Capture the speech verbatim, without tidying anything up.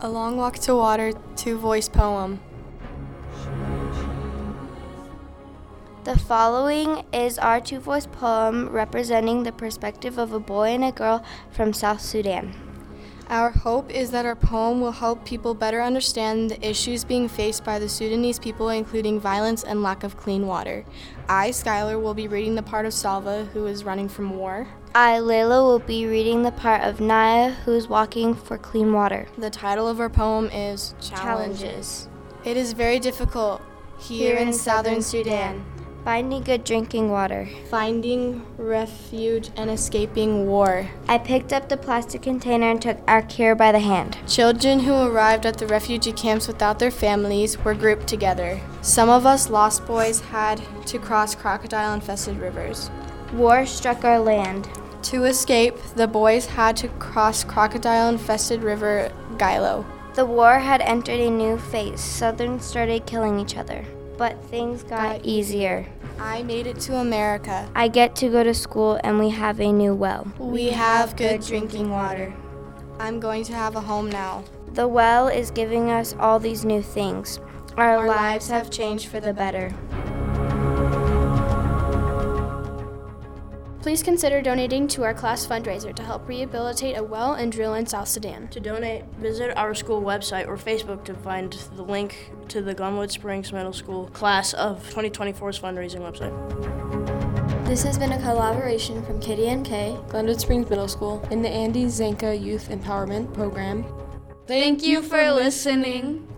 A Long Walk to Water two-voice poem. The following is our two-voice poem representing the perspective of a boy and a girl from South Sudan. Our hope is that our poem will help people better understand the issues being faced by the Sudanese people, including violence and lack of clean water. I, Skylar, will be reading the part of Salva, who is running from war. I, Layla, will be reading the part of Naya, who's walking for clean water. The title of our poem is Challenges. It is very difficult here, here in southern Sudan. Finding good drinking water. Finding refuge and escaping war. I picked up the plastic container and took our care by the hand. Children who arrived at the refugee camps without their families were grouped together. Some of us lost boys had to cross crocodile-infested rivers. War struck our land. To escape, the boys had to cross crocodile-infested river Gilo. The war had entered a new phase. Southerners started killing each other. But things got, got easier. I made it to America. I get to go to school and we have a new well. We have good drinking water. I'm going to have a home now. The well is giving us all these new things. Our, Our lives have changed for the better. Please consider donating to our class fundraiser to help rehabilitate a well and drill in South Sudan. To donate, visit our school website or Facebook to find the link to the Glenwood Springs Middle School class of twenty twenty-four's fundraising website. This has been a collaboration from K D N K, Glenwood Springs Middle School, and the Andy Zanka Youth Empowerment Program. Thank you for listening.